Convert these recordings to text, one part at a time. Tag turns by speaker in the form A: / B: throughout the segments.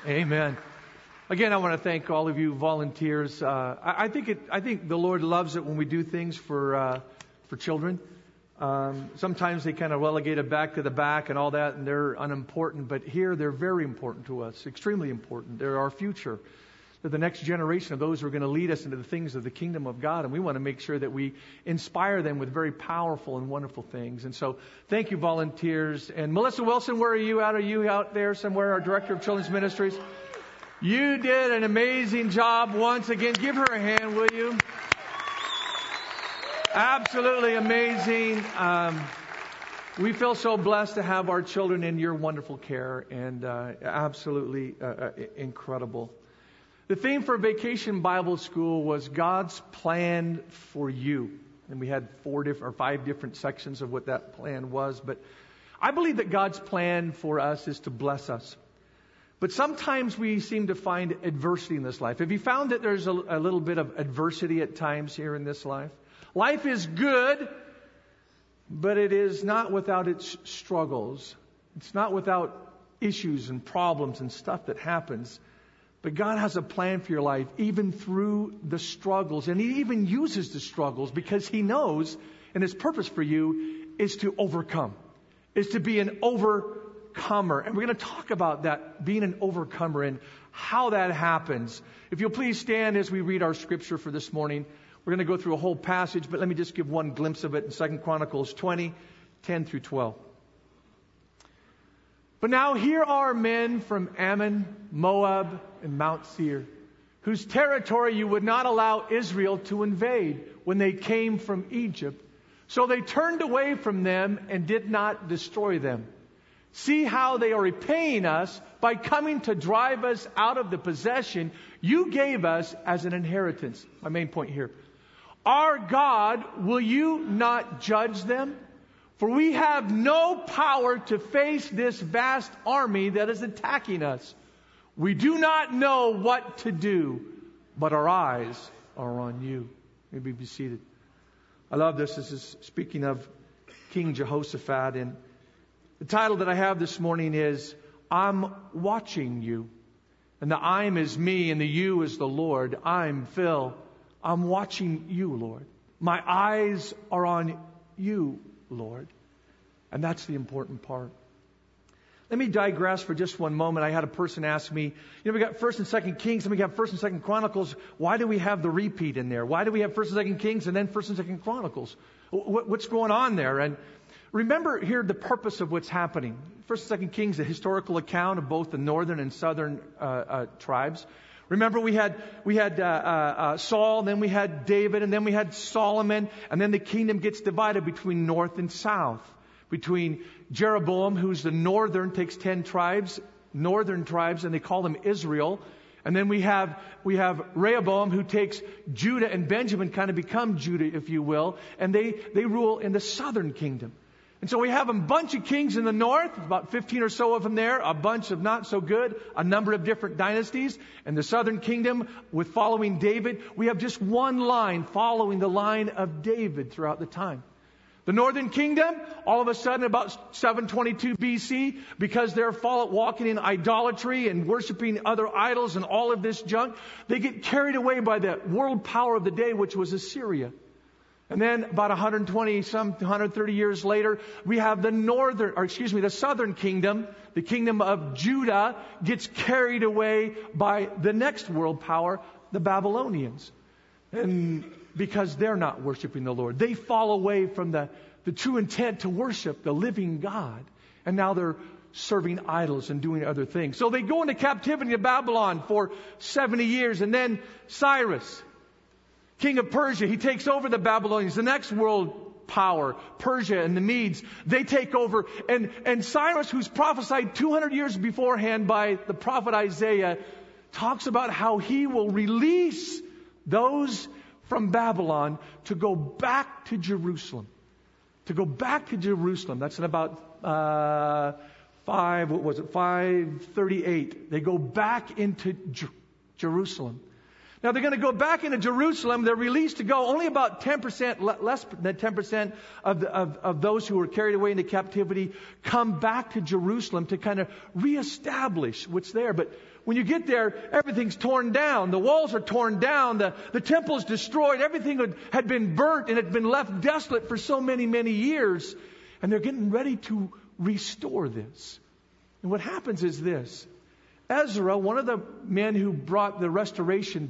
A: Amen. Again, I want to thank all of you volunteers. I think the Lord loves it when we do things for children. Sometimes they kind of relegate it back to the back and all that, and they're unimportant. But here, they're very important to us, extremely important. They're our future. They're the next generation of those who are going to lead us into the things of the kingdom of God. And we want to make sure that we inspire them with very powerful and wonderful things. And so, thank you, volunteers. And Melissa Wilson, where are you at? Are you out there somewhere, our Director of Children's Ministries? You did an amazing job once again. Give her a hand, will you? Absolutely amazing. We feel so blessed to have our children in your wonderful care, and absolutely incredible. The theme for Vacation Bible School was God's plan for you. And we had 5 different sections of what that plan was. But I believe that God's plan for us is to bless us. But sometimes we seem to find adversity in this life. Have you found that there's a little bit of adversity at times here in this life? Life is good, but it is not without its struggles. It's not without issues and problems and stuff that happens. But God has a plan for your life, even through the struggles. And He even uses the struggles because He knows, and His purpose for you is to overcome, is to be an overcomer. And we're going to talk about that, being an overcomer and how that happens. If you'll please stand as we read our scripture for this morning. We're going to go through a whole passage, but let me just give one glimpse of it in 2 Chronicles 20, 10 through 12. But now here are men from Ammon, Moab, and Mount Seir, whose territory you would not allow Israel to invade when they came from Egypt. So they turned away from them and did not destroy them. See how they are repaying us by coming to drive us out of the possession you gave us as an inheritance. My main point here. Our God, will you not judge them? For we have no power to face this vast army that is attacking us. We do not know what to do, but our eyes are on you. Maybe be seated. I love this. This is speaking of King Jehoshaphat. And the title that I have this morning is, I'm watching you. And the I'm is me and the you is the Lord. I'm Phil. I'm watching you, Lord. My eyes are on you, Lord. And that's the important part. Let me digress for just one moment. I had a person ask me, we got 1st and 2nd Kings, and we got 1st and 2nd Chronicles. Why do we have the repeat in there? Why do we have 1st and 2nd Kings and then 1st and 2nd Chronicles? What's going on there? And remember here the purpose of what's happening. 1st and 2nd Kings, a historical account of both the northern and southern tribes. Remember, we had Saul, then we had David, and then we had Solomon, and then the kingdom gets divided between north and south. Between Jeroboam, who's the northern, takes 10 tribes, northern tribes, and they call them Israel. And then we have Rehoboam, who takes Judah and Benjamin, kind of become Judah, if you will, and they rule in the southern kingdom. And so we have a bunch of kings in the north, about 15 or so of them there, a bunch of not so good, a number of different dynasties. And the southern kingdom, with following David, we have just one line following the line of David throughout the time. The northern kingdom, all of a sudden about 722 BC, because they're walking in idolatry and worshiping other idols and all of this junk, they get carried away by the world power of the day, which was Assyria. And then about 130 years later, we have the southern kingdom, the kingdom of Judah, gets carried away by the next world power, the Babylonians. And because they're not worshiping the Lord, they fall away from the true intent to worship the living God. And now they're serving idols and doing other things. So they go into captivity to Babylon for 70 years. And then Cyrus, king of Persia, he takes over the Babylonians, the next world power, Persia and the Medes. They take over. And Cyrus, who's prophesied 200 years beforehand by the prophet Isaiah, talks about how he will release those from Babylon to go back to Jerusalem. To go back to Jerusalem. That's in about 538. They go back into Jerusalem. Now they're going to go back into Jerusalem. They're released to go. Only about 10%, less than 10% of those who were carried away into captivity come back to Jerusalem to kind of reestablish what's there. But when you get there, everything's torn down. The walls are torn down. The temple's destroyed. Everything had been burnt and had been left desolate for so many, many years. And they're getting ready to restore this. And what happens is this. Ezra, one of the men who brought back the restoration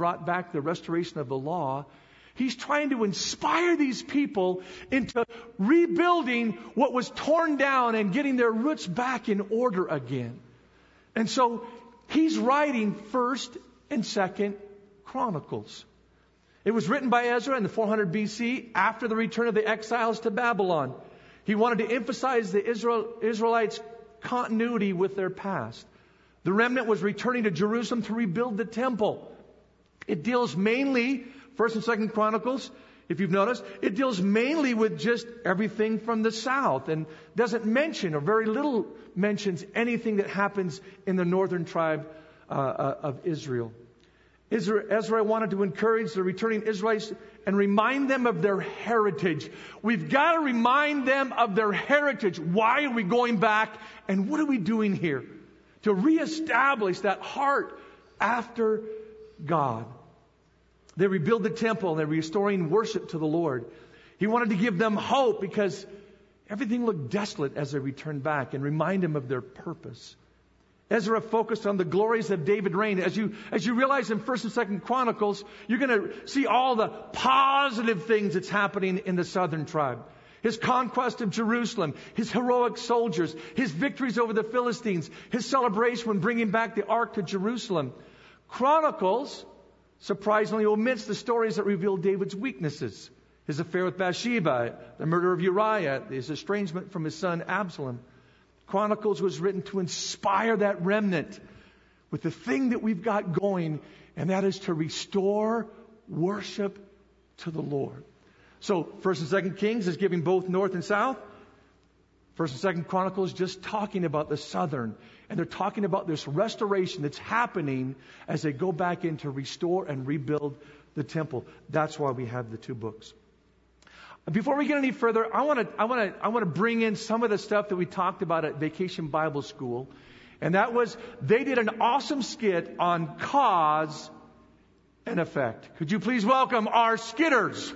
A: of the law, he's trying to inspire these people into rebuilding what was torn down and getting their roots back in order again. And so he's writing 1st and 2nd Chronicles. It was written by Ezra in the 400 BC after the return of the exiles to Babylon. He wanted to emphasize the Israelites' continuity with their past. The remnant was returning to Jerusalem to rebuild the temple. It deals mainly, 1st and 2nd Chronicles, if you've noticed, it deals mainly with just everything from the south and doesn't mention, or very little mentions, anything that happens in the northern tribe of Israel. Ezra wanted to encourage the returning Israelites and remind them of their heritage. We've got to remind them of their heritage. Why are we going back? And what are we doing here? To reestablish that heart after God. They rebuild the temple and they're restoring worship to the Lord. He wanted to give them hope because everything looked desolate as they returned back, and remind them of their purpose. Ezra focused on the glories of David's reign. As you realize in 1st and 2nd Chronicles, you're going to see all the positive things that's happening in the southern tribe. His conquest of Jerusalem, his heroic soldiers, his victories over the Philistines, his celebration when bringing back the ark to Jerusalem. Chronicles, surprisingly, omits the stories that reveal David's weaknesses. His affair with Bathsheba, the murder of Uriah, his estrangement from his son Absalom. Chronicles was written to inspire that remnant with the thing that we've got going, and that is to restore worship to the Lord. So, 1st and 2nd Kings is giving both north and south. 1st and 2nd Chronicles just talking about the southern. And they're talking about this restoration that's happening as they go back in to restore and rebuild the temple. That's why we have the two books. Before we get any further, I want to bring in some of the stuff that we talked about at Vacation Bible School. And that was, they did an awesome skit on cause and effect. Could you please welcome our skitters?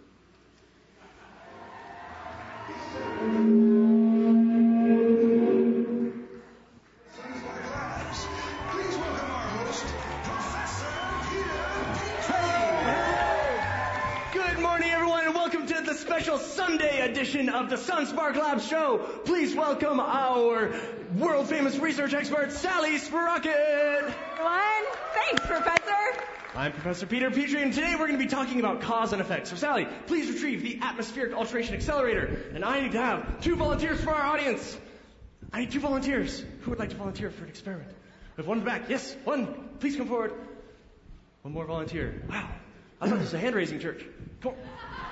B: Special Sunday edition of the Sunspark Lab show. Please welcome our world-famous research expert, Sally Sprocket.
C: Everyone, thanks, Professor.
B: I'm Professor Peter Petrie, and today we're going to be talking about cause and effect. So, Sally, please retrieve the atmospheric alteration accelerator, and I need to have 2 volunteers for our audience. I need 2 volunteers. Who would like to volunteer for an experiment? We have one in the back. Yes, one. Please come forward. One more volunteer. Wow. I thought this was a hand-raising church. Come on.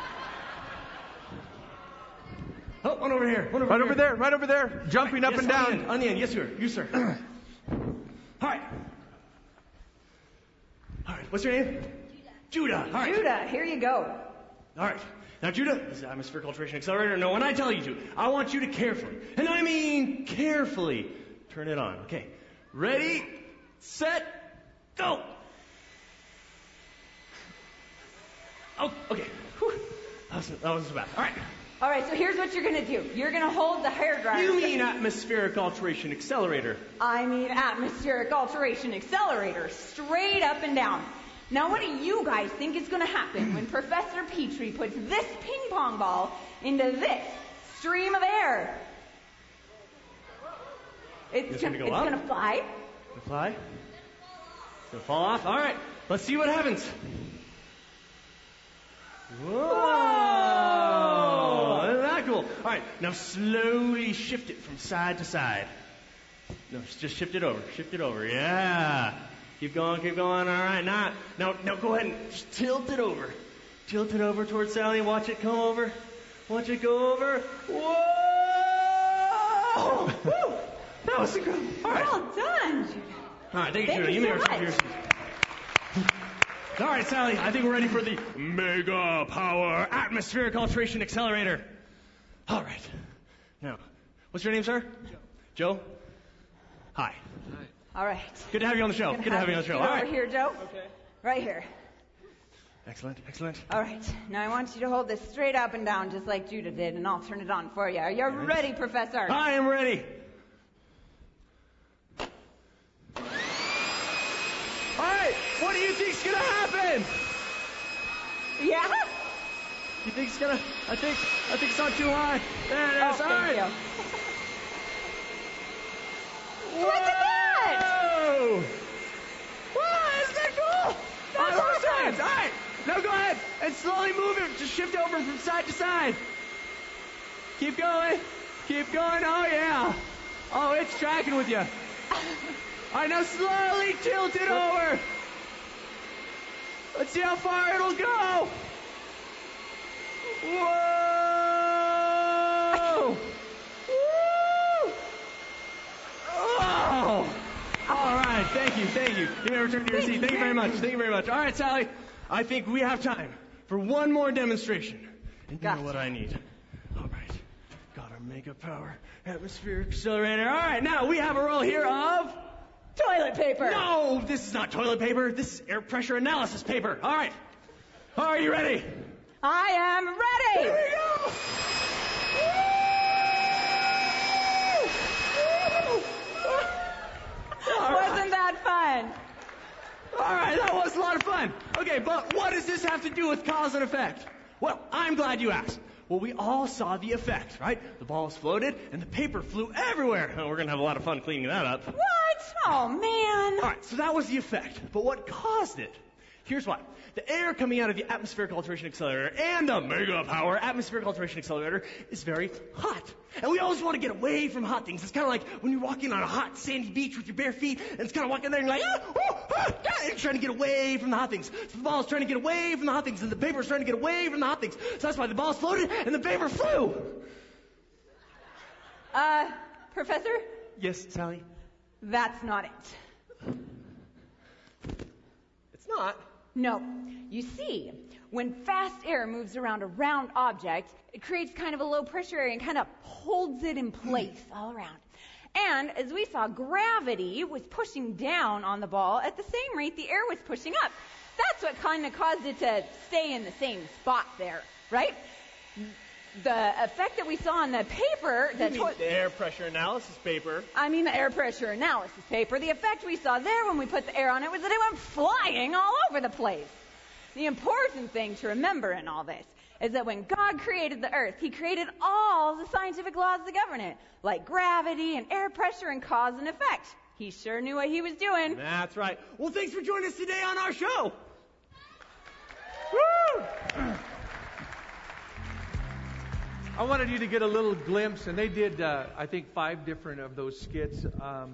B: Oh, one over here.
A: Right over there. Jumping up and down.
B: On the end. Yes, sir. You, sir. All right. What's your name? Judah. All right.
C: Judah, here you go.
B: All right. Now, Judah, this is the atmospheric alteration accelerator. No, when I tell you to, I want you to carefully, and I mean carefully, turn it on. Okay. Ready, set, go. Oh, okay. Whew. That wasn't so bad. All right.
C: All right, so here's what you're going to do. You're going to hold the hair dryer.
B: You mean atmospheric alteration accelerator?
C: I mean atmospheric alteration accelerator, straight up and down. Now, what do you guys think is going to happen when Professor Petrie puts this ping pong ball into this stream of air?
B: It's going to go up?
C: It's going to fly.
B: Going to fly? It's going to fall off? All right, let's see what happens. Whoa! Isn't that cool? All right, now slowly shift it from side to side. No, just shift it over. Shift it over. Yeah. Keep going. All right, now go ahead and just tilt it over. Tilt it over towards Sally. Watch it come over. Watch it go over. Whoa! Woo! That was incredible. All right.
C: Well done, Judah.
B: All right, thank you, Judah. You may receive yours. All right, Sally, I think we're ready for the Mega Power Atmospheric Alteration Accelerator. All right. Now, what's your name, sir? Joe. Joe? Hi.
C: All right.
B: Good to have you on the show. Good to have you on the show. All
C: Over
B: right.
C: here, Joe.
B: Okay.
C: Right here.
B: Excellent, excellent.
C: All right. Now I want you to hold this straight up and down just like Judah did, and I'll turn it on for you. Are you ready, Professor?
B: I am ready. All right. What do you think's gonna happen?
C: Yeah?
B: You think it's gonna? I think it's not too high. There it is. All
C: Thank
B: right.
C: you. Look at that!
B: Whoa! Wow, isn't that cool?
C: That's awesome.
B: All right. Now go ahead and slowly move it. Just shift over from side to side. Keep going. Keep going. Oh, yeah. Oh, it's tracking with you. All right, now slowly tilt it over. Let's see how far it'll go. Whoa! Woo! Oh! All right, thank you. You may return to your seat. Thank you very much. All right, Sally, I think we have time for one more demonstration. And you know what I need. All right, got our Mega Power Atmospheric Accelerator. All right, now we have a roll here of...
C: Toilet paper.
B: No, this is not toilet paper. This is air pressure analysis paper. All right. Are you ready?
C: I am ready.
B: Here we go.
C: Wasn't that fun?
B: All right, that was a lot of fun. Okay, but what does this have to do with cause and effect? Well, I'm glad you asked. Well, we all saw the effect, right? The balls floated and the paper flew everywhere. Oh, we're going to have a lot of fun cleaning that up.
C: What? Oh, man.
B: All right, so that was the effect. But what caused it? Here's why. The air coming out of the Atmospheric Alteration Accelerator and the Mega Power Atmospheric Alteration Accelerator is very hot. And we always want to get away from hot things. It's kind of like when you're walking on a hot sandy beach with your bare feet, and it's kind of walking there and you're like, and you're trying to get away from the hot things. So the ball's trying to get away from the hot things, and the paper's trying to get away from the hot things. So that's why the ball's floated and the paper flew.
C: Professor?
B: Yes, Sally?
C: That's not it.
B: It's not.
C: No. You see, when fast air moves around a round object, it creates kind of a low pressure area and kind of holds it in place all around. And as we saw, gravity was pushing down on the ball at the same rate the air was pushing up. That's what kind of caused it to stay in the same spot there, right? The effect that we saw on the paper...
B: the air pressure analysis paper.
C: I mean the air pressure analysis paper. The effect we saw there when we put the air on it was that it went flying all over the place. The important thing to remember in all this is that when God created the earth, he created all the scientific laws that govern it, like gravity and air pressure and cause and effect. He sure knew what he was doing.
B: That's right. Well, thanks for joining us today on our show. Woo!
A: I wanted you to get a little glimpse, and they did, I think, 5 different of those skits.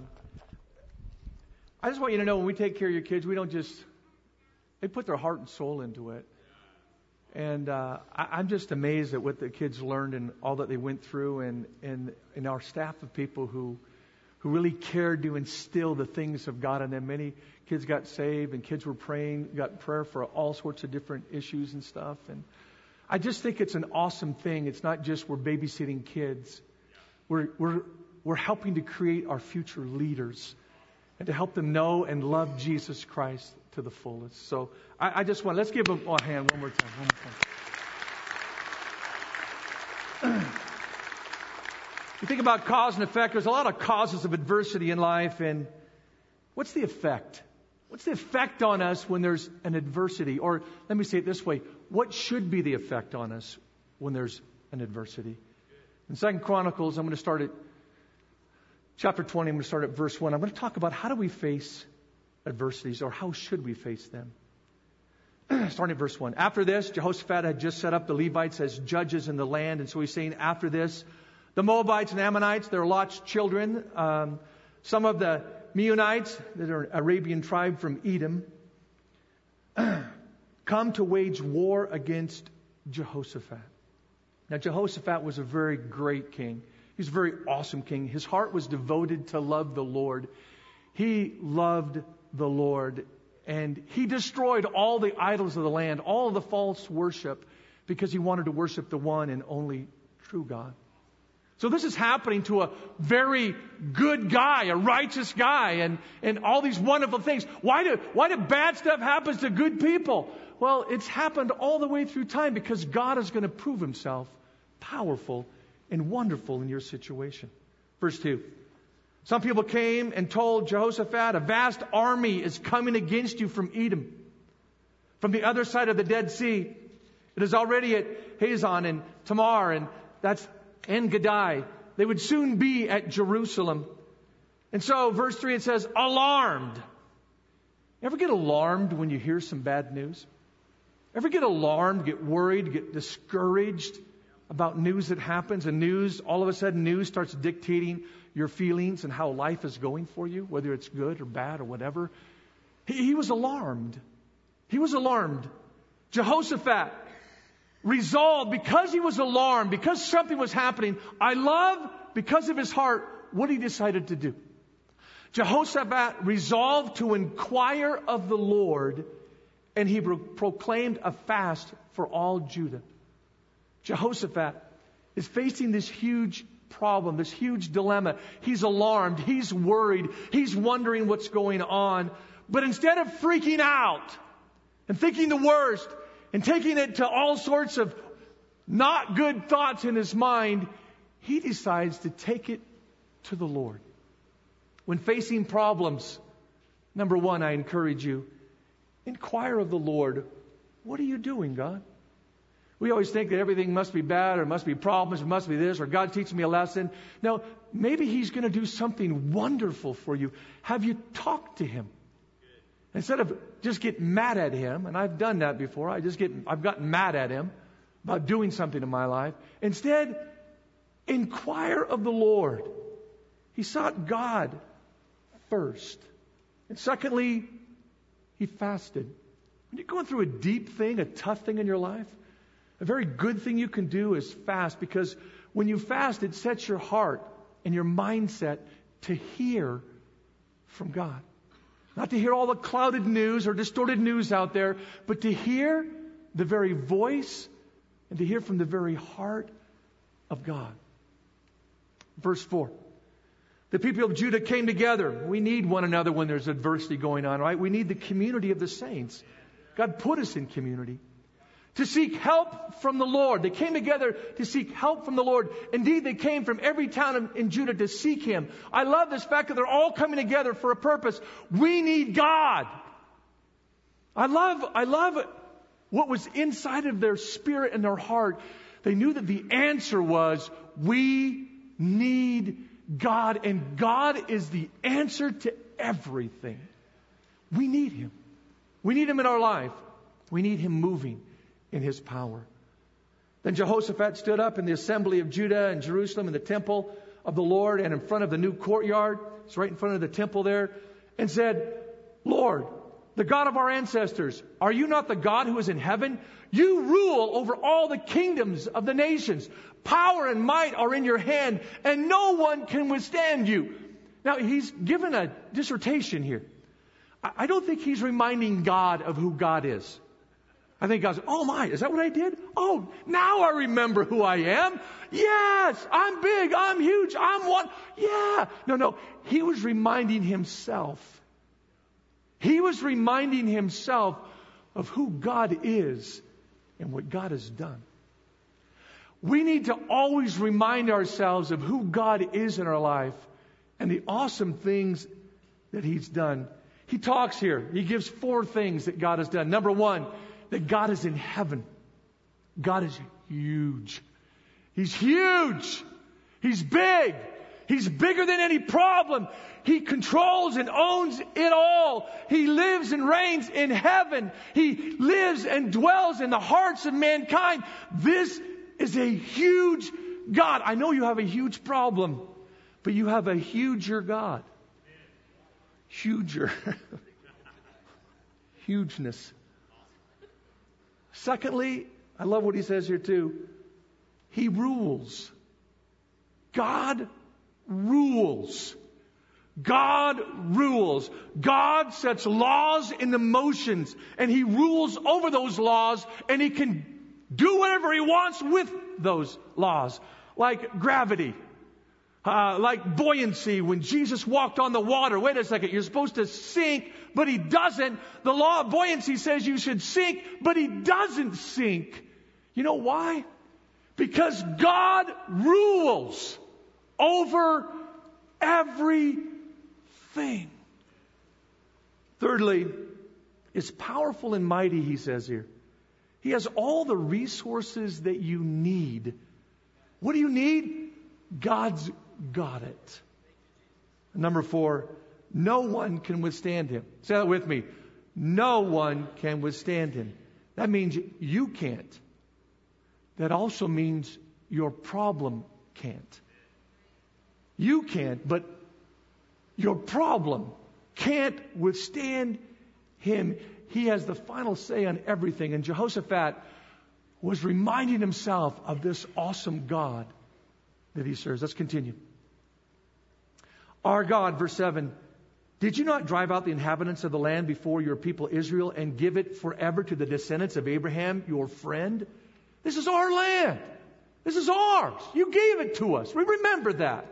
A: I just want you to know when we take care of your kids, we don't just, they put their heart and soul into it. And I'm just amazed at what the kids learned and all that they went through, and our staff of people who really cared to instill the things of God in them. Many kids got saved, and kids were praying, got prayer for all sorts of different issues and stuff. And I just think it's an awesome thing. It's not just we're babysitting kids. We're helping to create our future leaders and to help them know and love Jesus Christ to the fullest. So I just want, let's give them a hand one more time. You think about cause and effect. There's a lot of causes of adversity in life. And what's the effect? What's the effect on us when there's an adversity? Or let me say it this way. What should be the effect on us when there's an adversity? In 2 Chronicles, I'm going to start at chapter 20. I'm going to start at verse 1. I'm going to talk about how do we face adversities, or how should we face them. Starting at verse 1. After this, Jehoshaphat had just set up the Levites as judges in the land. And so he's saying, after this, the Moabites and Ammonites, they're Lot's children. Some of the Meunites, that are an Arabian tribe from Edom, come to wage war against Jehoshaphat. Now, Jehoshaphat was a very great king. He was a very awesome king. His heart was devoted to love the Lord. He loved the Lord. And he destroyed all the idols of the land, all of the false worship, because he wanted to worship the one and only true God. So this is happening to a very good guy, a righteous guy, and all these wonderful things. Why do bad stuff happen to good people? Well, it's happened all the way through time because God is going to prove himself powerful and wonderful in your situation. Verse 2. Some people came and told Jehoshaphat, a vast army is coming against you from Edom, from the other side of the Dead Sea. It is already at Hazon and Tamar, and that's En-Gedi. They would soon be at Jerusalem. And so, verse 3, it says, alarmed. Ever get alarmed when you hear some bad news? Ever get alarmed, get worried, get discouraged about news that happens, and all of a sudden news starts dictating your feelings and how life is going for you, whether it's good or bad or whatever? He was alarmed. He was alarmed. Jehoshaphat resolved, because he was alarmed, because something was happening. I love, because of his heart, what he decided to do. Jehoshaphat resolved to inquire of the Lord, and he proclaimed a fast for all Judah. Jehoshaphat is facing this huge problem, this huge dilemma. He's alarmed. He's worried. He's wondering what's going on. But instead of freaking out and thinking the worst and taking it to all sorts of not good thoughts in his mind, he decides to take it to the Lord. When facing problems, number one, I encourage you, inquire of the Lord. What are you doing, God? We always think that everything must be bad, or must be problems, or must be this, or God's teaching me a lesson. No, maybe He's going to do something wonderful for you. Have you talked to Him? Instead of just get mad at Him, and I've done that before, I've gotten mad at Him about doing something in my life. Instead, inquire of the Lord. He sought God first. And secondly, he fasted. When you're going through a deep thing, a tough thing in your life, a very good thing you can do is fast, because when you fast, it sets your heart and your mindset to hear from God. Not to hear all the clouded news or distorted news out there, but to hear the very voice and to hear from the very heart of God. Verse 4. The people of Judah came together. We need one another when there's adversity going on, right? We need the community of the saints. God put us in community to seek help from the Lord. They came together to seek help from the Lord. Indeed, they came from every town in Judah to seek Him. I love this fact that they're all coming together for a purpose. We need God. I love what was inside of their spirit and their heart. They knew that the answer was, we need God, and God is the answer to everything. We need Him. We need Him in our life. We need Him moving in His power. Then Jehoshaphat stood up in the assembly of Judah and Jerusalem in the temple of the Lord and in front of the new courtyard. It's right in front of the temple there, and said, Lord, the God of our ancestors, are you not the God who is in heaven? You rule over all the kingdoms of the nations. Power and might are in your hand, and no one can withstand you. Now, he's given a dissertation here. I don't think he's reminding God of who God is. I think God's, oh my, is that what I did? Oh, now I remember who I am. Yes, I'm big, I'm huge, I'm one. Yeah. No, he was reminding himself. He was reminding himself of who God is and what God has done. We need to always remind ourselves of who God is in our life and the awesome things that He's done. He talks here. He gives 4 things that God has done. Number 1, that God is in heaven. God is huge. He's huge. He's big. He's bigger than any problem. He controls and owns it all. He lives and reigns in heaven. He lives and dwells in the hearts of mankind. This is a huge God. I know you have a huge problem, but you have a huger God. Huger. Hugeness. Secondly, I love what he says here too. He rules. God rules. God rules. God sets laws into motions, and He rules over those laws, and He can do whatever He wants with those laws. Like gravity, like buoyancy. When Jesus walked on the water, wait a second, you're supposed to sink, but He doesn't. The law of buoyancy says you should sink, but He doesn't sink. You know why? Because God rules over everything. Thirdly, it's powerful and mighty, He says here. He has all the resources that you need. What do you need? God's got it. Number 4, no one can withstand Him. Say that with me. No one can withstand Him. That means you can't. That also means your problem can't. You can't, but your problem can't withstand Him. He has the final say on everything. And Jehoshaphat was reminding himself of this awesome God that he serves. Let's continue. Our God, verse 7, did you not drive out the inhabitants of the land before your people Israel and give it forever to the descendants of Abraham, your friend? This is our land. This is ours. You gave it to us. We remember that.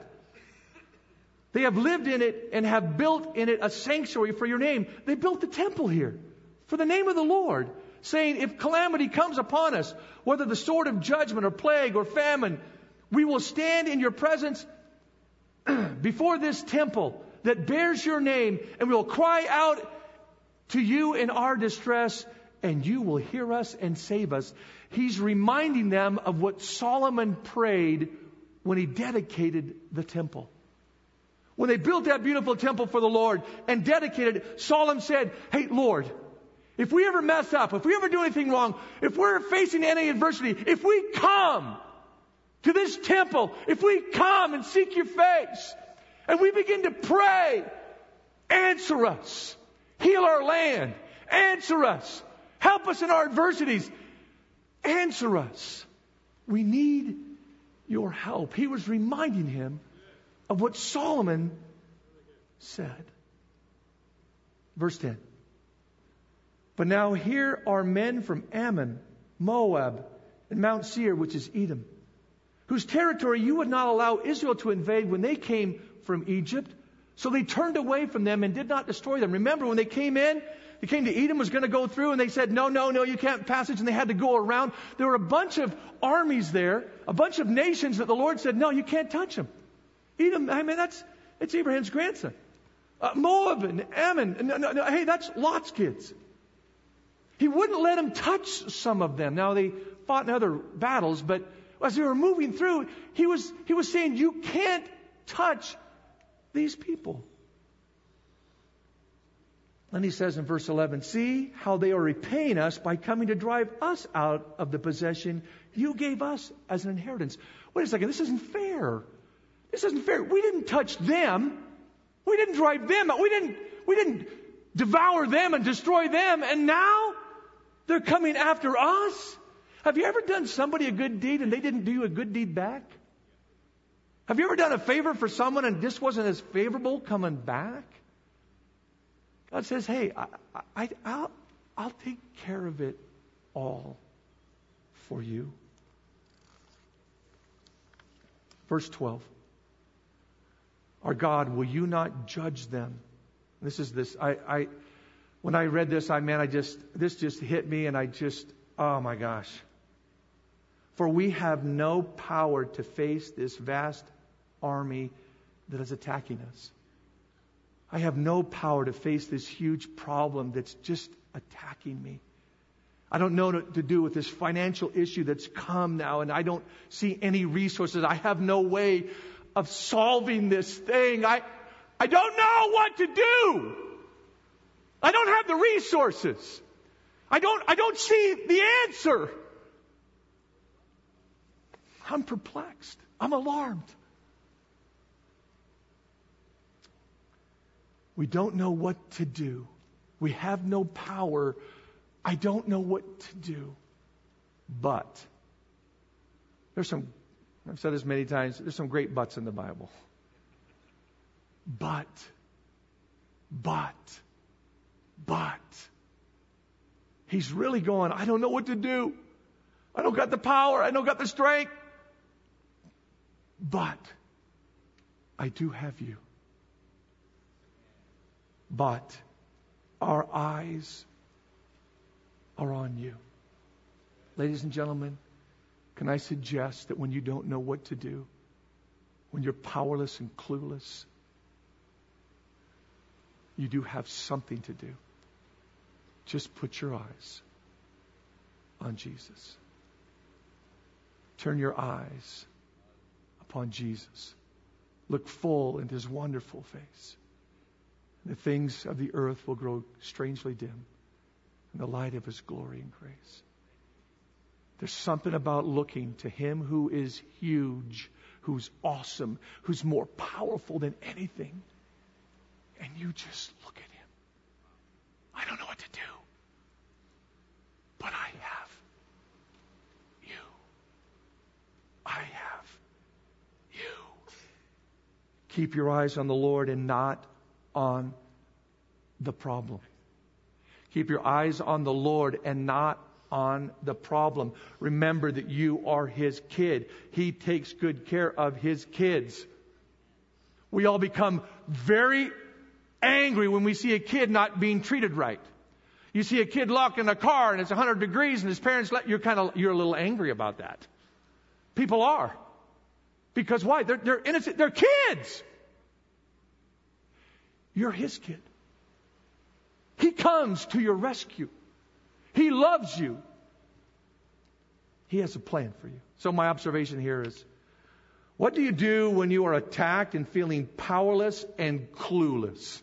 A: They have lived in it and have built in it a sanctuary for your name. They built the temple here for the name of the Lord, saying, if calamity comes upon us, whether the sword of judgment or plague or famine, we will stand in your presence before this temple that bears your name, and we will cry out to you in our distress, and you will hear us and save us. He's reminding them of what Solomon prayed when he dedicated the temple. When they built that beautiful temple for the Lord and dedicated it, Solomon said, hey, Lord, if we ever mess up, if we ever do anything wrong, if we're facing any adversity, if we come to this temple, if we come and seek your face, and we begin to pray, answer us. Heal our land. Answer us. Help us in our adversities. Answer us. We need your help. He was reminding him of what Solomon said. Verse 10. But now here are men from Ammon, Moab, and Mount Seir, which is Edom, whose territory you would not allow Israel to invade when they came from Egypt. So they turned away from them and did not destroy them. Remember, when they came to Edom, was going to go through, and they said, no, you can't passage, and they had to go around. There were a bunch of armies there, a bunch of nations that the Lord said, no, you can't touch them. Edom, I mean, it's Abraham's grandson. Moab and Ammon, no, hey, that's Lot's kids. He wouldn't let them touch some of them. Now, they fought in other battles, but as they were moving through, he was saying, you can't touch these people. And he says in verse 11, see how they are repaying us by coming to drive us out of the possession you gave us as an inheritance. Wait a second, this isn't fair. This isn't fair. We didn't touch them. We didn't drive them out. We didn't devour them and destroy them. And now they're coming after us. Have you ever done somebody a good deed and they didn't do you a good deed back? Have you ever done a favor for someone and this wasn't as favorable coming back? God says, hey, I'll take care of it all for you. Verse 12. Our God, will you not judge them? When I read this, this just hit me, and oh my gosh. For we have no power to face this vast army that is attacking us. I have no power to face this huge problem that's just attacking me. I don't know what to do with this financial issue that's come now, and I don't see any resources. I have no way of solving this thing. I don't know what to do. I don't have the resources. I don't see the answer. I'm perplexed. I'm alarmed. We don't know what to do. We have no power. I don't know what to do. But I've said this many times, there's some great buts in the Bible. But But, he's really going, I don't know what to do. I don't got the power. I don't got the strength. But I do have you. But our eyes are on you. Ladies and gentlemen, can I suggest that when you don't know what to do, when you're powerless and clueless, you do have something to do. Just put your eyes on Jesus. Turn your eyes upon Jesus. Look full into his wonderful face. The things of the earth will grow strangely dim in the light of his glory and grace. There's something about looking to him who is huge, who's awesome, who's more powerful than anything. And you just look at him. I don't know what to do, but I have you. I have you. Keep your eyes on the Lord and not on the problem. Keep your eyes on the Lord and not on the problem. Remember that you are his kid. He takes good care of his kids. We all become very angry when we see a kid not being treated right. You see a kid locked in a car and it's 100 degrees and his parents you're a little angry about that. People are. Because why? They're innocent. They're kids. You're his kid. He comes to your rescue. He loves you. He has a plan for you. So my observation here is, what do you do when you are attacked and feeling powerless and clueless?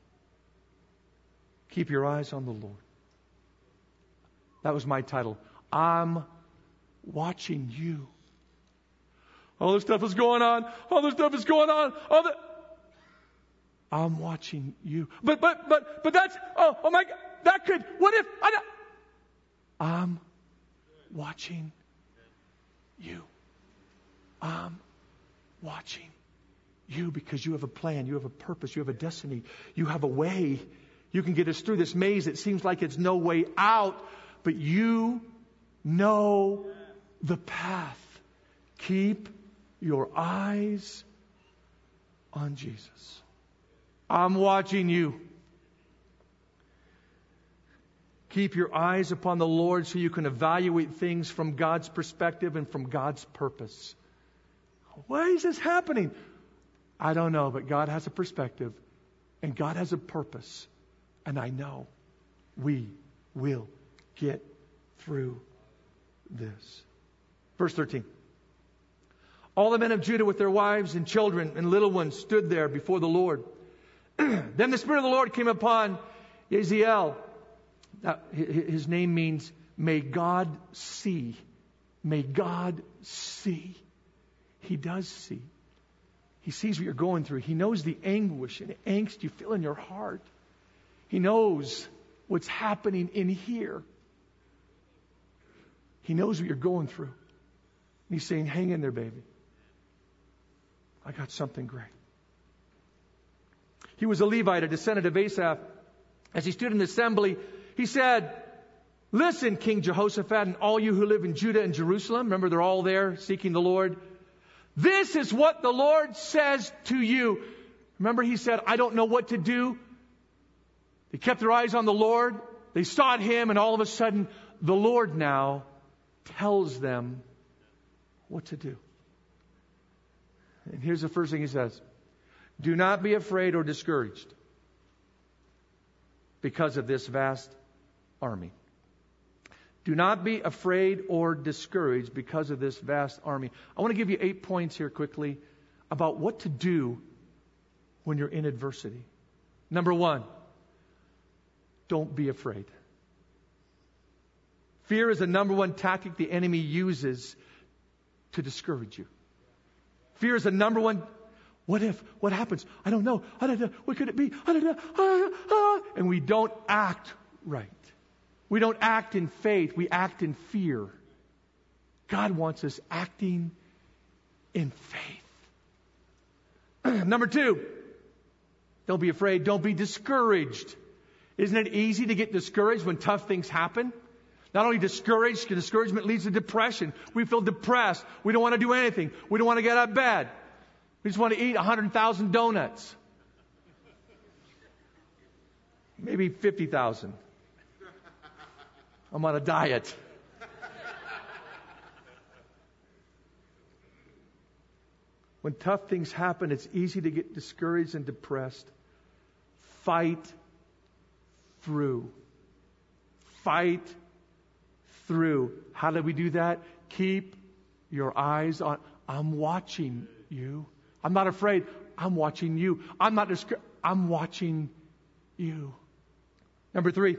A: Keep your eyes on the Lord. That was my title. I'm watching you. All this stuff is going on. All this stuff is going on. I'm watching you. But that's, oh my God, that could, what if, I'm watching you. I'm watching you because you have a plan, you have a purpose, you have a destiny, you have a way. You can get us through this maze. It seems like it's no way out, but you know the path. Keep your eyes on Jesus. I'm watching you. Keep your eyes upon the Lord so you can evaluate things from God's perspective and from God's purpose. Why is this happening? I don't know, but God has a perspective and God has a purpose. And I know we will get through this. Verse 13. All the men of Judah with their wives and children and little ones stood there before the Lord. Then the Spirit of the Lord came upon Yaziel. His name means, may God see. May God see. He does see. He sees what you're going through. He knows the anguish and angst you feel in your heart. He knows what's happening in here. He knows what you're going through. And he's saying, hang in there, baby. I got something great. He was a Levite, a descendant of Asaph. As he stood in the assembly, he said, listen, King Jehoshaphat, and all you who live in Judah and Jerusalem. Remember, they're all there seeking the Lord. This is what the Lord says to you. Remember, he said, I don't know what to do. They kept their eyes on the Lord. They sought him, and all of a sudden, the Lord now tells them what to do. And here's the first thing he says. Do not be afraid or discouraged because of this vast army. Do not be afraid or discouraged because of this vast army. I want to give you 8 points here quickly about what to do when you're in adversity. Number 1, don't be afraid. Fear is the number one tactic the enemy uses to discourage you. Fear is the number one. What if? What happens? I don't know. What could it be? And we don't act right. We don't act in faith. We act in fear. God wants us acting in faith. Number 2, Don't be afraid. Don't be discouraged. Isn't it easy to get discouraged when tough things happen? Not only discouraged, discouragement leads to depression. We feel depressed. We don't want to do anything. We don't want to get out of bed. We just want to eat 100,000 donuts. Maybe 50,000. I'm on a diet. When tough things happen, it's easy to get discouraged and depressed. Fight through. Fight through. How do we do that? Keep your eyes on, I'm watching you. I'm not afraid. I'm watching you. I'm not discouraged. I'm watching you. Number 3.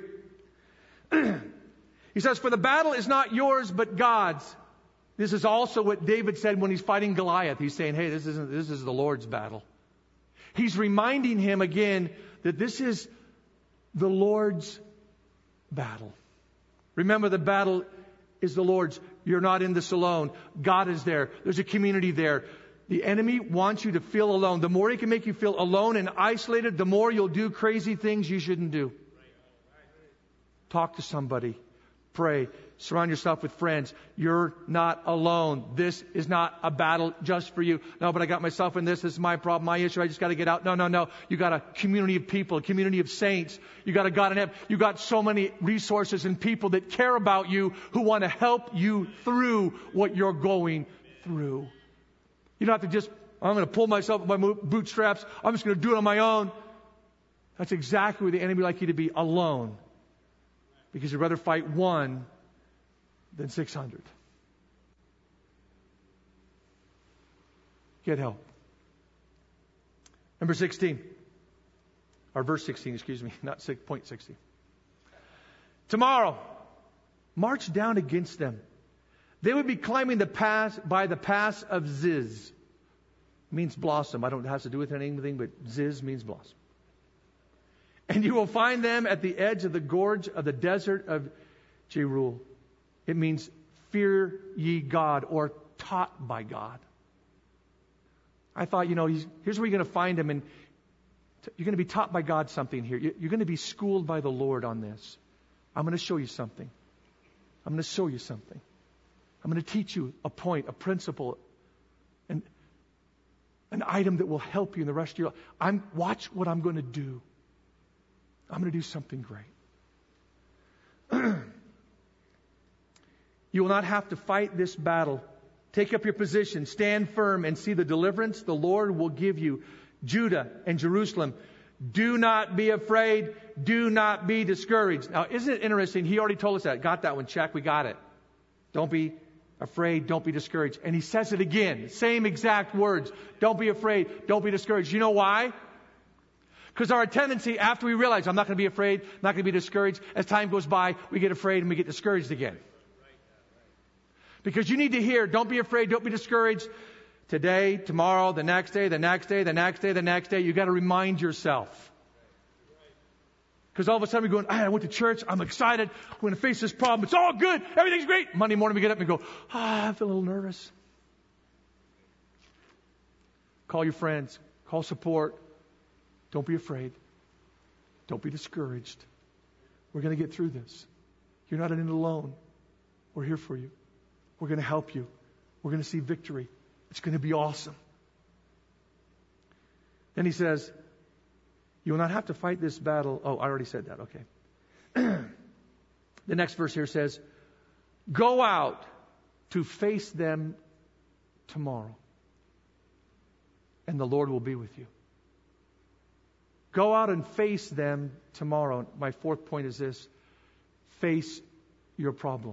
A: He says, for the battle is not yours, but God's. This is also what David said when he's fighting Goliath. He's saying, hey, this is the Lord's battle. He's reminding him again that this is the Lord's battle. Remember, the battle is the Lord's. You're not in this alone. God is there. There's a community there. The enemy wants you to feel alone. The more he can make you feel alone and isolated, the more you'll do crazy things you shouldn't do. Talk to somebody. Pray. Surround yourself with friends. You're not alone. This is not a battle just for you. No, but I got myself in this. This is my problem, my issue. I just got to get out. No. You got a community of people, a community of saints. You got a God in heaven. You got so many resources and people that care about you who want to help you through what you're going through. You don't have to just, I'm going to pull myself up by my bootstraps. I'm just going to do it on my own. That's exactly where the enemy would like you to be, alone. Because you'd rather fight one than 600. Get help. Number 16. Or verse 16, excuse me, not point 16. Tomorrow, march down against them. They would be climbing the pass by the pass of Ziz. It means blossom. I don't have to do with anything, but Ziz means blossom. And you will find them at the edge of the gorge of the desert of Jeruel. It means fear ye God, or taught by God. I thought, here's where you're going to find him, and you're going to be taught by God something here. You're going to be schooled by the Lord on this. I'm going to show you something. I'm going to show you something. I'm going to teach you a point, a principle, an item that will help you in the rest of your life. Watch what I'm going to do. I'm going to do something great. You will not have to fight this battle. Take up your position, stand firm, and see the deliverance the Lord will give you. Judah and Jerusalem, do not be afraid. Do not be discouraged. Now, isn't it interesting? He already told us that. Got that one. Check. We got it. Don't be afraid. Don't be discouraged. And he says it again. Same exact words. Don't be afraid. Don't be discouraged. You know why? Because our tendency, after we realize I'm not going to be afraid, not going to be discouraged, as time goes by, we get afraid and we get discouraged again. Because you need to hear, don't be afraid, don't be discouraged. Today, tomorrow, the next day, the next day, the next day, the next day. You've got to remind yourself. Because all of a sudden we're going, I went to church, I'm excited, I'm going to face this problem, it's all good, everything's great. Monday morning we get up and go, I feel a little nervous. Call your friends, call support. Don't be afraid. Don't be discouraged. We're going to get through this. You're not in it alone. We're here for you. We're going to help you. We're going to see victory. It's going to be awesome. Then he says, you will not have to fight this battle. Oh, I already said that. Okay. The next verse here says, go out to face them tomorrow, and the Lord will be with you. Go out and face them tomorrow. My fourth point is this. Face your problem.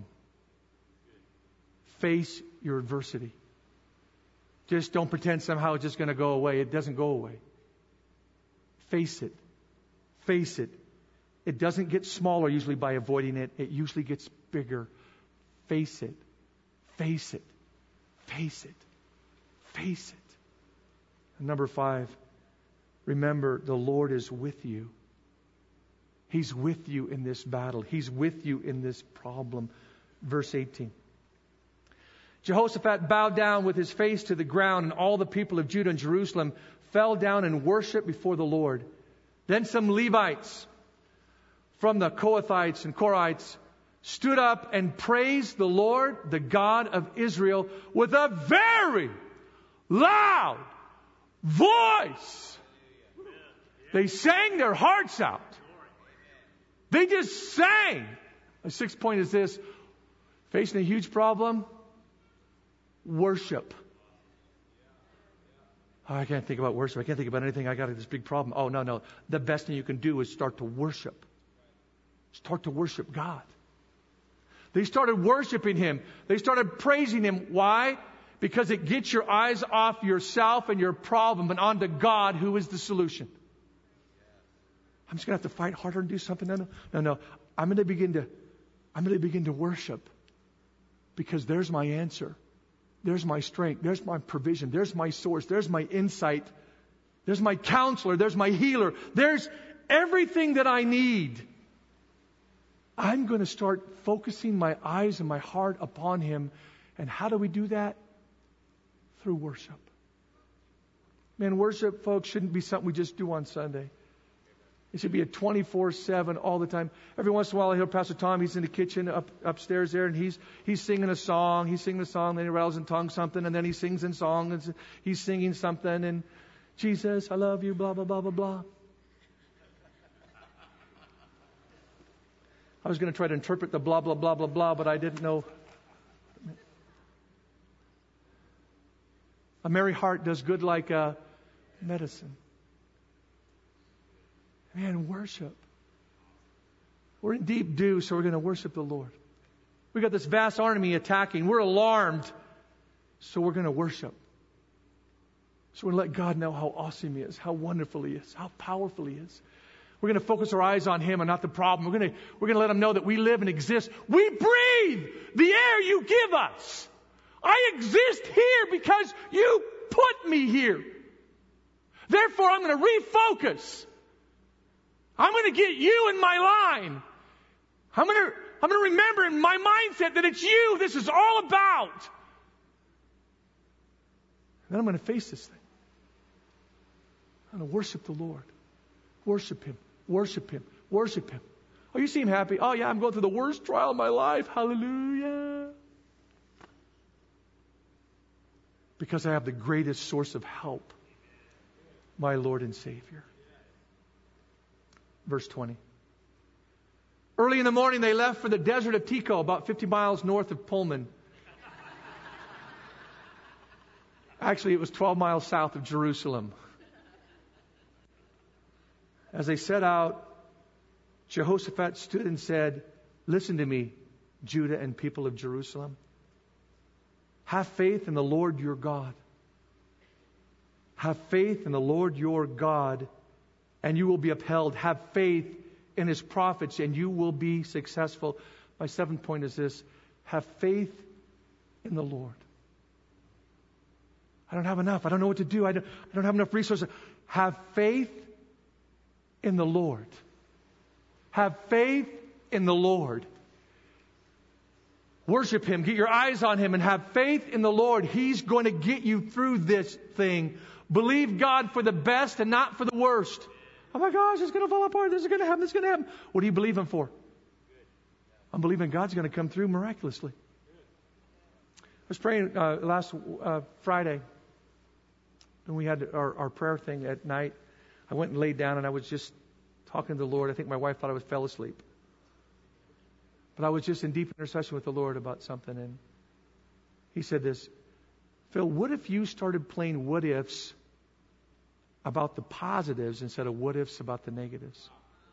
A: Face your adversity. Just don't pretend somehow it's just going to go away. It doesn't go away. Face it. Face it. It doesn't get smaller usually by avoiding it. It usually gets bigger. Face it. Face it. Face it. Face it. And number 5. Remember, the Lord is with you. He's with you in this battle. He's with you in this problem. Verse 18. Jehoshaphat bowed down with his face to the ground, and all the people of Judah and Jerusalem fell down and worshiped before the Lord. Then some Levites from the Kohathites and Korites stood up and praised the Lord, the God of Israel, with a very loud voice. They sang their hearts out. They just sang. My sixth point is this. Facing a huge problem, worship. Oh, I can't think about worship. I can't think about anything. I got this big problem. Oh, no. The best thing you can do is start to worship. Start to worship God. They started worshiping Him. They started praising Him. Why? Because it gets your eyes off yourself and your problem and onto God, who is the solution. I'm just going to have to fight harder and do something. No. I'm going to begin to worship, because there's my answer. There's my strength. There's my provision. There's my source. There's my insight. There's my counselor. There's my healer. There's everything that I need. I'm going to start focusing my eyes and my heart upon Him. And how do we do that? Through worship. Man, worship, folks, shouldn't be something we just do on Sunday. It should be a 24/7 all the time. Every once in a while I hear Pastor Tom, he's in the kitchen upstairs there, and he's singing a song. He's singing a song, then he rattles in tongues something, and then he sings in song, and he's singing something, and Jesus, I love you, blah, blah, blah, blah, blah. I was going to try to interpret the blah, blah, blah, blah, blah, but I didn't know. A merry heart does good like a medicine. Man, worship. We're in deep dew, so we're going to worship the Lord. We got this vast army attacking. We're alarmed, so we're going to worship. So we're going to let God know how awesome He is, how wonderful He is, how powerful He is. We're going to focus our eyes on Him and not the problem. We're going to let Him know that we live and exist. We breathe the air You give us. I exist here because You put me here. Therefore, I'm going to refocus. I'm going to get You in my line. I'm going to remember in my mindset that it's You this is all about. And then I'm going to face this thing. I'm going to worship the Lord. Worship Him. Worship Him. Worship Him. Oh, you seem happy. Oh, yeah, I'm going through the worst trial of my life. Hallelujah. Because I have the greatest source of help, my Lord and Savior. Verse 20. Early in the morning, they left for the desert of Tekoa, about 50 miles north of Pullman. Actually, it was 12 miles south of Jerusalem. As they set out, Jehoshaphat stood and said, "Listen to me, Judah and people of Jerusalem. Have faith in the Lord your God. Have faith in the Lord your God, and you will be upheld. Have faith in His prophets, and you will be successful." My seventh point is this: have faith in the Lord. I don't have enough. I don't know what to do. I don't have enough resources. Have faith in the Lord. Have faith in the Lord. Worship Him. Get your eyes on Him and have faith in the Lord. He's going to get you through this thing. Believe God for the best and not for the worst. Oh my gosh, it's going to fall apart. This is going to happen. This is going to happen. What do you believe Him for? I'm believing God's going to come through miraculously. I was praying last Friday when we had our prayer thing at night. I went and laid down and I was just talking to the Lord. I think my wife thought I fell asleep. But I was just in deep intercession with the Lord about something. And He said this: "Phil, what if you started playing what ifs about the positives instead of what ifs about the negatives?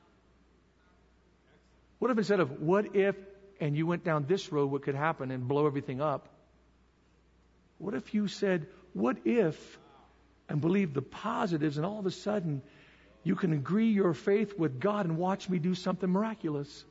A: What if instead of what if and you went down this road, what could happen and blow everything up? What if you said, what if, and believe the positives, and all of a sudden you can agree your faith with God and watch me do something miraculous?"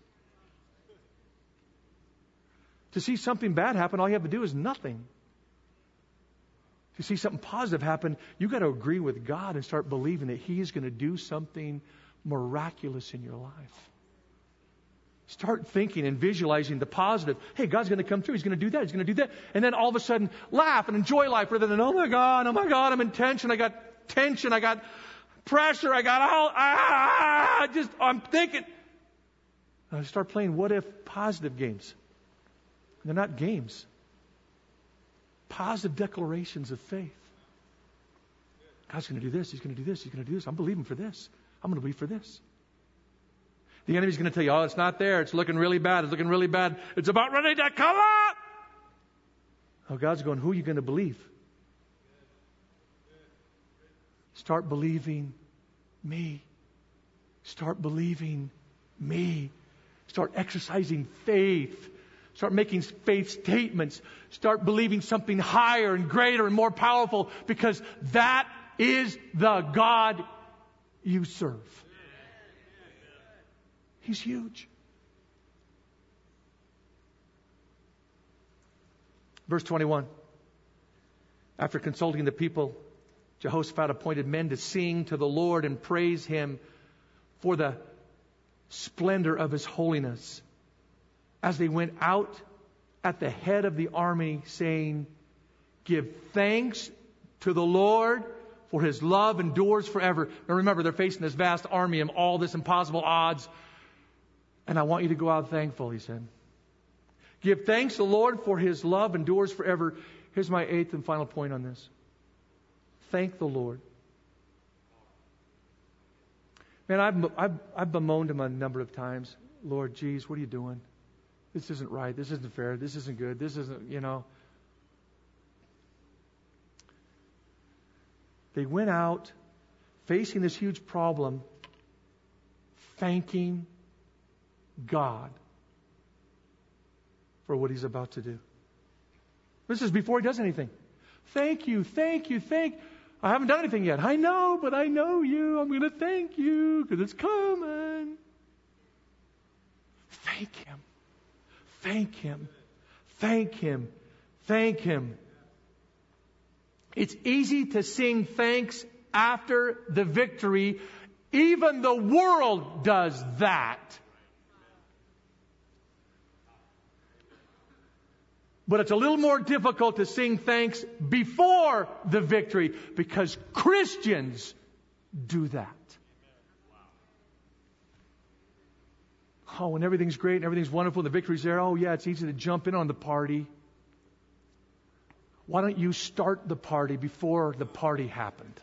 A: To see something bad happen, all you have to do is nothing. To see something positive happen, you've got to agree with God and start believing that He is going to do something miraculous in your life. Start thinking and visualizing the positive. Hey, God's going to come through. He's going to do that. He's going to do that. And then all of a sudden, laugh and enjoy life rather than, oh my God, I'm in tension. I got
D: pressure. I got I'm thinking. I start playing what if positive games. They're not games. Positive declarations of faith. God's going to do this. He's going to do this. He's going to do this. I'm believing for this. I'm going to believe for this. The enemy's going to tell you, oh, it's not there. It's looking really bad. It's looking really bad. It's about ready to come up. Oh, God's going, who are you going to believe? Start believing me. Start believing me. Start exercising faith. Start making faith statements. Start believing something higher and greater and more powerful, because that is the God you serve. He's huge. Verse 21. After consulting the people, Jehoshaphat appointed men to sing to the Lord and praise Him for the splendor of His holiness, as they went out at the head of the army, saying, give thanks to the Lord, for His love endures forever. Now remember, they're facing this vast army and all this impossible odds. And I want you to go out thankful, he said. Give thanks to the Lord, for His love endures forever. Here's my 8th and final point on this. Thank the Lord. Man, I've bemoaned Him a number of times. Lord, geez, what are you doing? This isn't right. This isn't fair. This isn't good. This isn't, They went out facing this huge problem, thanking God for what He's about to do. This is before He does anything. Thank you, thank you, I haven't done anything yet. I know, but I know you. I'm going to thank you because it's coming. Thank Him. Thank Him. Thank Him. Thank Him. It's easy to sing thanks after the victory. Even the world does that. But it's a little more difficult to sing thanks before the victory, because Christians do that. Oh, when everything's great and everything's wonderful and the victory's there, oh yeah, it's easy to jump in on the party. Why don't you start the party before the party happened?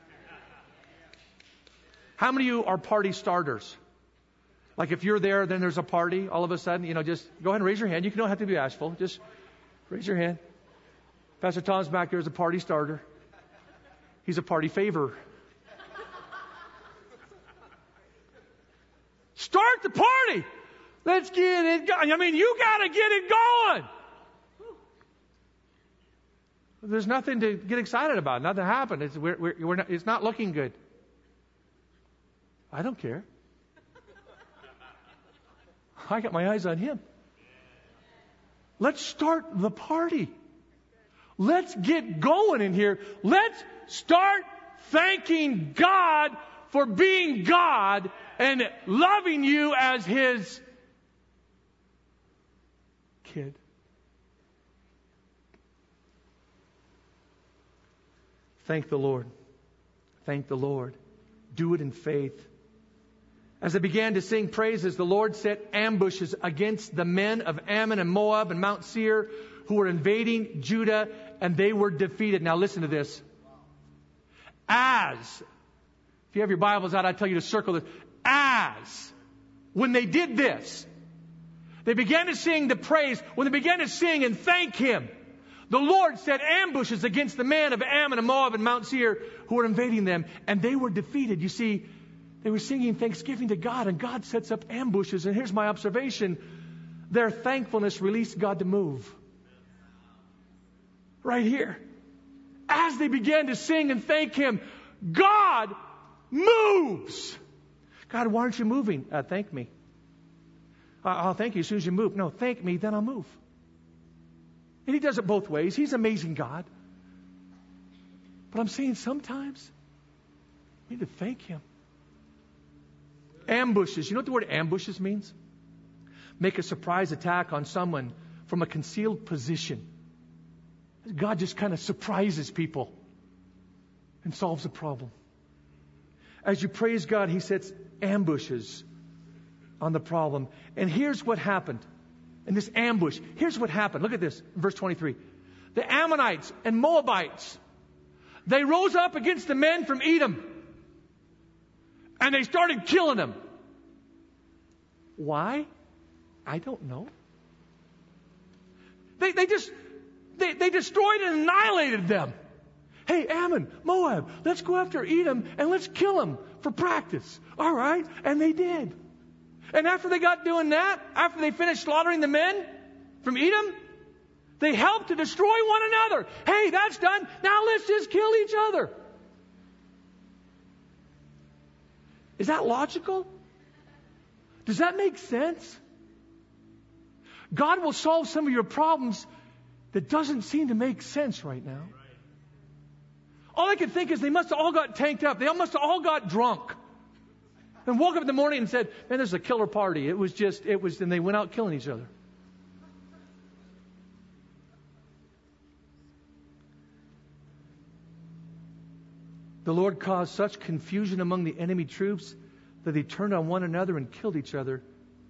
D: How many of you are party starters? Like if you're there, then there's a party, all of a sudden, just go ahead and raise your hand. You don't have to be bashful. Just raise your hand. Pastor Tom's back there is a party starter. He's a party favor. Start the party. Let's get it going. You got to get it going. There's nothing to get excited about. Nothing happened. It's not looking good. I don't care. I got my eyes on Him. Let's start the party. Let's get going in here. Let's start thanking God for being God and loving you as His kid. Thank the Lord. Thank the Lord. Do it in faith. As they began to sing praises, the Lord set ambushes against the men of Ammon and Moab and Mount Seir who were invading Judah, and they were defeated. Now listen to this. If you have your Bibles out, I tell you to circle this. When they did this, they began to sing the praise. When they began to sing and thank Him, the Lord set ambushes against the men of Ammon and Moab and Mount Seir who were invading them, and they were defeated. You see, they were singing thanksgiving to God, and God sets up ambushes. And here's my observation. Their thankfulness released God to move. Right here. As they began to sing and thank Him, God moves. God, why aren't you moving? Thank me. I'll thank you as soon as you move. No, thank me, then I'll move. And He does it both ways. He's an amazing God. But I'm saying sometimes we need to thank Him. Ambushes. You know what the word ambushes means? Make a surprise attack on someone from a concealed position. God just kind of surprises people and solves a problem. As you praise God, He sets ambushes on the problem. And here's what happened. In this ambush, here's what happened. Look at this, verse 23. The Ammonites and Moabites, they rose up against the men from Edom. And they started killing them. Why? I don't know. They destroyed and annihilated them. Hey, Ammon, Moab, let's go after Edom and let's kill them for practice. All right. And they did. And after they got doing that, after they finished slaughtering the men from Edom, they helped to destroy one another. Hey, that's done. Now let's just kill each other. Is that logical? Does that make sense? God will solve some of your problems that doesn't seem to make sense right now. All I can think is they must have all got tanked up. They must have all got drunk. And woke up in the morning and said, man, this is a killer party. And they went out killing each other. The Lord caused such confusion among the enemy troops that they turned on one another and killed each other.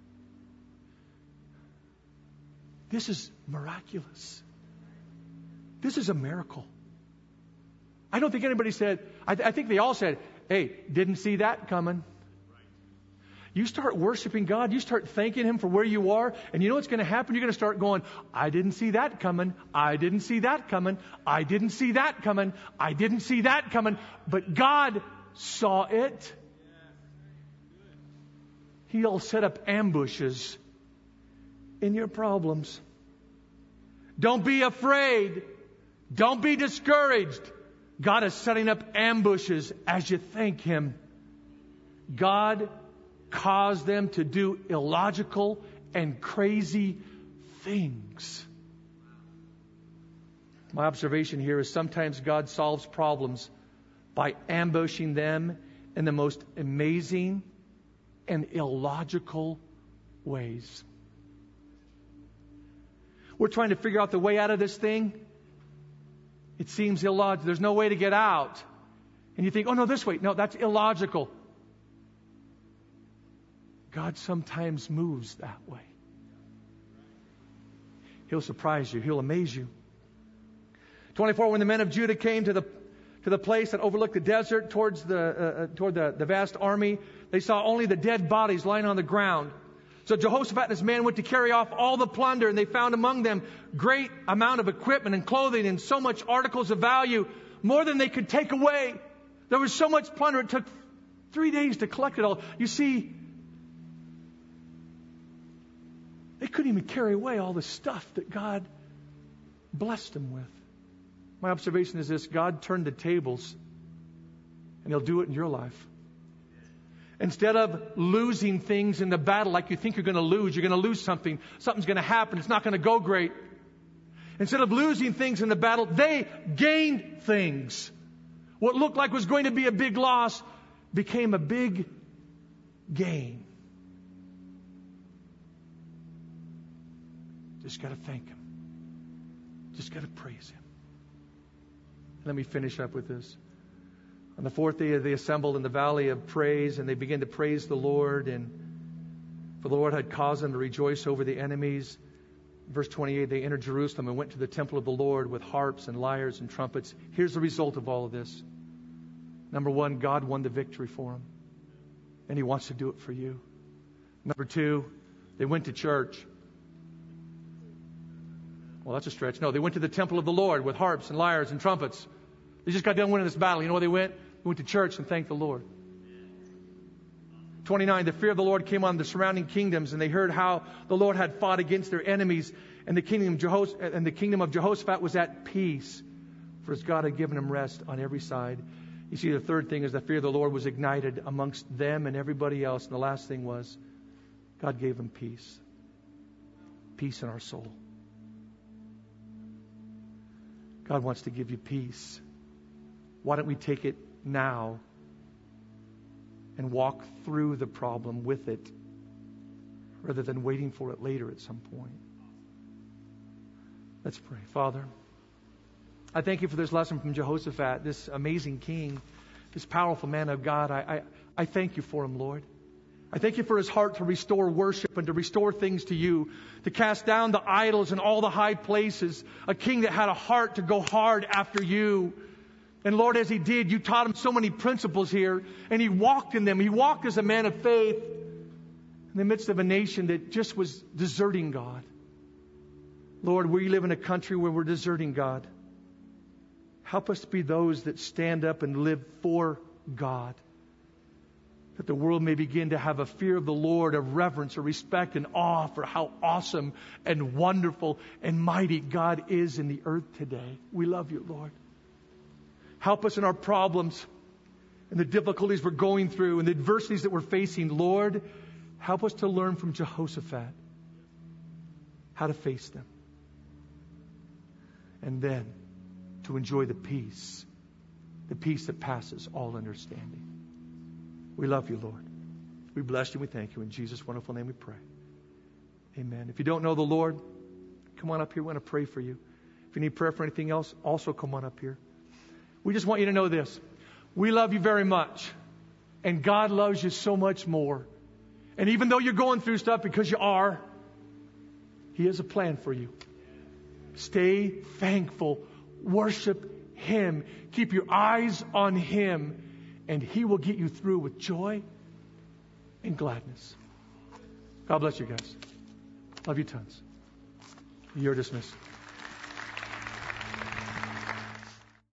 D: This is miraculous. This is a miracle. I don't think anybody said, I think they all said, hey, didn't see that coming. You start worshiping God, you start thanking Him for where you are, and you know what's going to happen? You're going to start going, I didn't see that coming. I didn't see that coming. I didn't see that coming. I didn't see that coming. But God saw it. He'll set up ambushes in your problems. Don't be afraid. Don't be discouraged. God is setting up ambushes as you thank Him. God caused them to do illogical and crazy things. My observation here is sometimes God solves problems by ambushing them in the most amazing and illogical ways. We're trying to figure out the way out of this thing. It seems illogical. There's no way to get out. And you think, oh no, this way. No, that's illogical. God sometimes moves that way. He'll surprise you. He'll amaze you. 24, when the men of Judah came to the place that overlooked the desert toward the vast army, they saw only the dead bodies lying on the ground. So Jehoshaphat and his men went to carry off all the plunder, and they found among them great amount of equipment and clothing and so much articles of value, more than they could take away. There was so much plunder, it took 3 days to collect it all. You see, they couldn't even carry away all the stuff that God blessed them with. My observation is this: God turned the tables, and He'll do it in your life. Instead of losing things in the battle like you think you're going to lose, you're going to lose something. Something's going to happen. It's not going to go great. Instead of losing things in the battle, they gained things. What looked like was going to be a big loss became a big gain. Just got to thank Him. Just got to praise Him. Let me finish up with this. On the fourth day, they assembled in the valley of praise, and they began to praise the Lord. And for the Lord had caused them to rejoice over the enemies. Verse 28, they entered Jerusalem and went to the temple of the Lord with harps and lyres and trumpets. Here's the result of all of this. Number one, God won the victory for them. And He wants to do it for you. Number two, they went to church. Well, that's a stretch. No, they went to the temple of the Lord with harps and lyres and trumpets. They just got done winning this battle. You know where they went? They went to church and thanked the Lord. 29, the fear of the Lord came on the surrounding kingdoms, and they heard how the Lord had fought against their enemies, and the kingdom of Jehoshaphat was at peace, for his God had given him rest on every side. You see, the third thing is the fear of the Lord was ignited amongst them and everybody else. And the last thing was God gave them peace. Peace in our soul. God wants to give you peace. Why don't we take it now and walk through the problem with it rather than waiting for it later at some point? Let's pray. Father, I thank You for this lesson from Jehoshaphat, this amazing king this powerful man of God. I thank you for him, Lord. I thank you for his heart to restore worship and to restore things to you, to cast down the idols and all the high places. A king that had a heart to go hard after you. And Lord, as he did, you taught him so many principles here, and he walked in them. He walked as a man of faith in the midst of a nation that just was deserting God. Lord, we live in a country where we're deserting God. Help us to be those that stand up and live for God. That the world may begin to have a fear of the Lord, a reverence, a respect, and awe for how awesome and wonderful and mighty God is in the earth today. We love you, Lord. Help us in our problems and the difficulties we're going through and the adversities that we're facing. Lord, help us to learn from Jehoshaphat how to face them. And then to enjoy the peace that passes all understanding. We love you, Lord. We bless you. We thank you. In Jesus' wonderful name we pray. Amen. If you don't know the Lord, come on up here. We want to pray for you. If you need prayer for anything else, also come on up here. We just want you to know this. We love you very much. And God loves you so much more. And even though you're going through stuff, because you are, He has a plan for you. Stay thankful. Worship Him. Keep your eyes on Him. And He will get you through with joy and gladness. God bless you guys. Love you tons. You're dismissed.